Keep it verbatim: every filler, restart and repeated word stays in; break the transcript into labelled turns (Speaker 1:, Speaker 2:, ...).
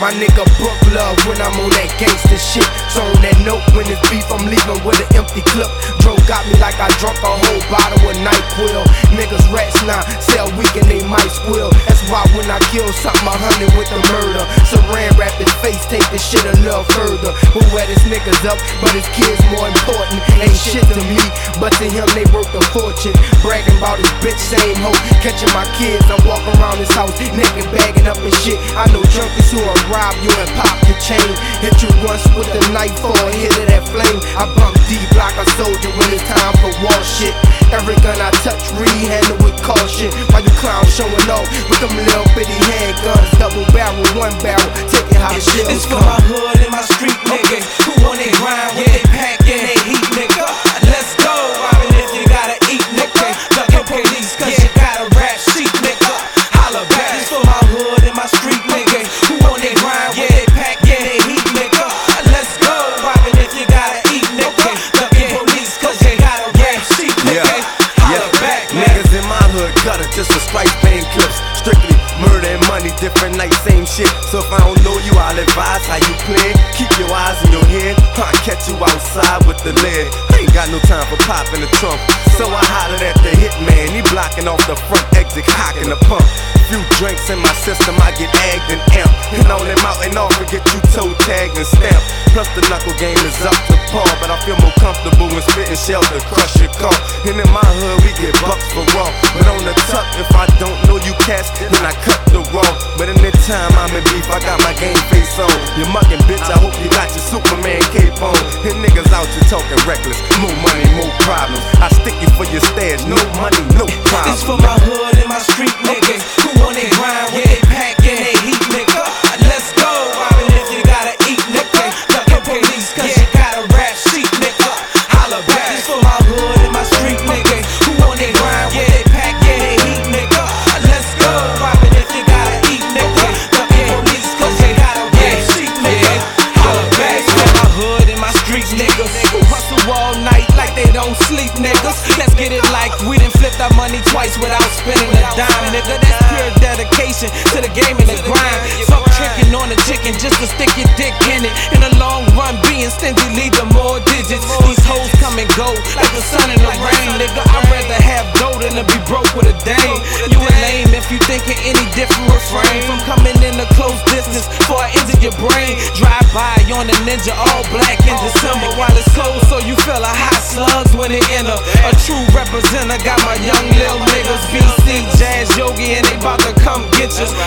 Speaker 1: My nigga Brook Love when I'm on that gangsta shit. So on that note, when it's beef, I'm leaving with an empty clip. Dro got me like I drunk a whole bottle of NyQuil. Niggas rats now, sell weak and they might squill. That's why when I kill something, a hundred with the murder. Saran wrap his face, take this shit a little further. Who wet his niggas up, but his kids more important. Ain't shit to me, but to him they worth a fortune. Bragging about his bitch, same hoe. Catching my kids, I'm walking around his house, naked bagging up and shit. I know junkies who will rob you and pop your chain. Hit you once with a knife for a hit of that flame. I bump deep like a soldier when it's time for war shit. Every gun I touch, re-handle with caution. While you clowns showing off with them little bitty handguns. Double barrel, one barrel, take it how the shells
Speaker 2: It's for
Speaker 1: come.
Speaker 2: my hood and my street niggas who on they grind with they pack and they heat, nigga. Let's go, robbing if you gotta eat, nigga. Ducking police cause you got a rap sheet, nigga. Holla back. It's for my hood and my street niggas who on they grind with they pack and they heat, nigga. Let's go, robbing if you gotta eat, nigga. Ducking police cause you got a rap sheet, nigga. Holla back,
Speaker 3: niggas in my hood gutter just for strike paying clips. Strictly murder and money, different night, same shit. So if I don't know you, I'll advise how you play. Keep your eyes in your head, I'll catch you outside with the lead. I ain't got no time for popping the trunk, so I hollered at the hitman. He blocking off the front exit, cocking the pump. Few drinks in my system, I get agged and amped. And all them out and off and get you toe tagged and stamped. Plus the knuckle game is up to par, but I feel more comfortable when spitting shell to crush your car. And in my hood, we get bucks for raw. But on the tuck, if I don't know you cats, then I cut the raw. But in the time I'm in beef, I got my game face on. You mucking bitch, I hope you got your Superman cape on. And niggas out here talking reckless, more money, more problems. I stick you for your stash, no money, no problem.
Speaker 2: It's for my hood and my street niggas who on they grind with they pack and they heat, nigga. Let's go, robbing if you gotta eat, nigga. Ducking police cause you got a rap sheet, nigga. Holla back. It's for my hood and my street niggas who on they grind with they pack and they heat, nigga. Let's go, robbing if you gotta eat, nigga. Ducking police cause you got a rap sheet, nigga. Holla back. It's for my hood and my street niggas who hustle all night like they don't sleep, niggas. Let's get it like we done flipped our money twice without spending a dime, nigga. That's pure dedication to the game and the grind. Fuck tricking on the chicken just to stick your dick in it. In the long run, being stingy lead to more digits. These hoes come and go like the sun and the rain, nigga. I'd rather have dough than to be broke with a dame. You a lame if you thinking any different. Refrain from coming in a close distance before I injure your brain. Drive by on the Ninja all black in December while it's cold, so you feel a hot slugs when it enter. A true representative got my young lil niggas B C, Jazz Yogi, and they bout to come get you.